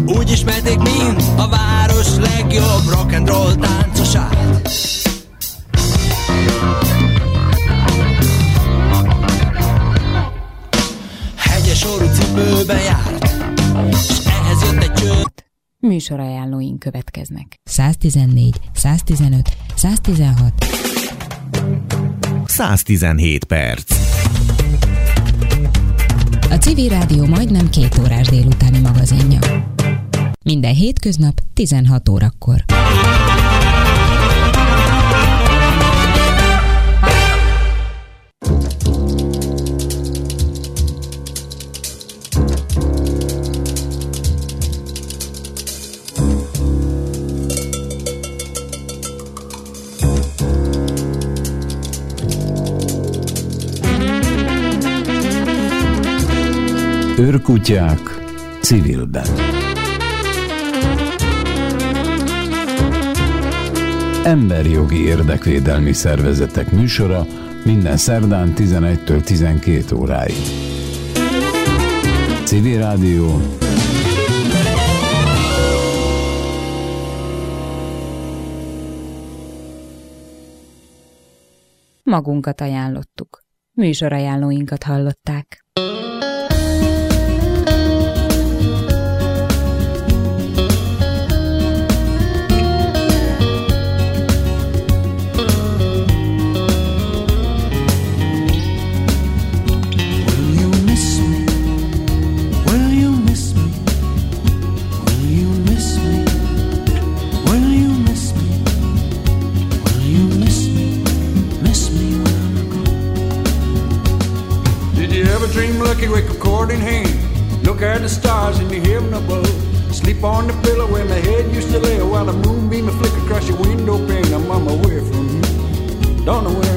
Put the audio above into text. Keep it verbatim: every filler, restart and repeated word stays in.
Úgy ismerték, mint a város legjobb rock'n'roll táncosát. Hegyes orrú cipőbe járt, és ehhez jött egy cső. Műsorajánlóink következnek. száztizennégy, száztizenöt, száztizenhat, száztizenhét perc. A Civil Rádió majdnem két órás délutáni magazinja. Minden hétköznap tizenhat órakor. Őrkutyák civilben. Emberjogi érdekvédelmi szervezetek műsora minden szerdán tizenegytől tizenkét óráig. Civil Rádió. Magunkat ajánlottuk. Műsorajánlóinkat hallották. Dream lucky with a cord in hand. Look at the stars in the heaven above. Sleep on the pillow where my head used to lay while the moonbeam would flicker across your window pane. I'm on my way from you. Don't know where